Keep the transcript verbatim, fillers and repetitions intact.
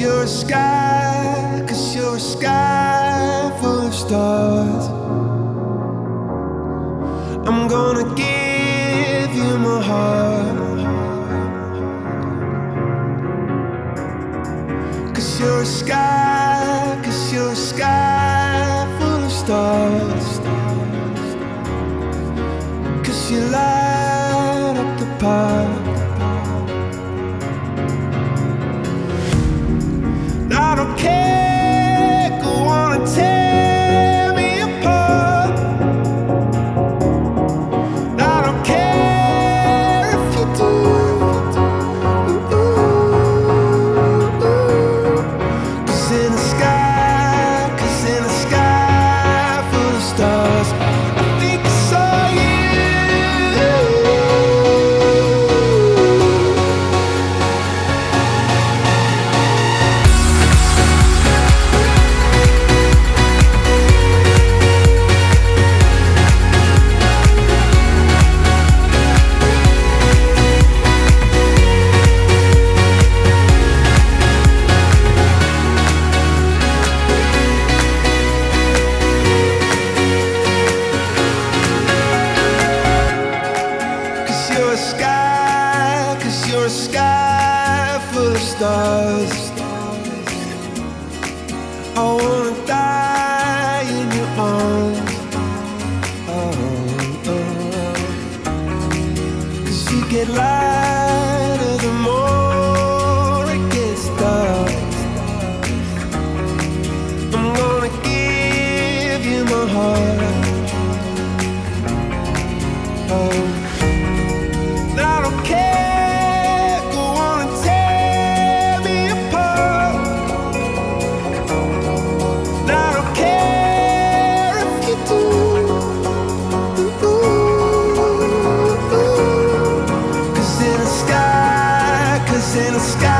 you're a sky, cause you're a sky full of stars. I'm gonna give you my heart, cause you're a sky, cause you're a sky full of stars. Cause you light up the park. I don't care, go on and tear me apart. I don't care if you do. Cause in the sky, cause in the sky full of stars, I think I saw you. You're a sky, cause you're a sky full of stars. I wanna die in your arms. Oh, oh. Cause you get lighter the more it gets dark. I'm gonna give you my heart. Oh, I don't care, go on and tear me apart. I don't care if you do. Cause in the sky, cause in the sky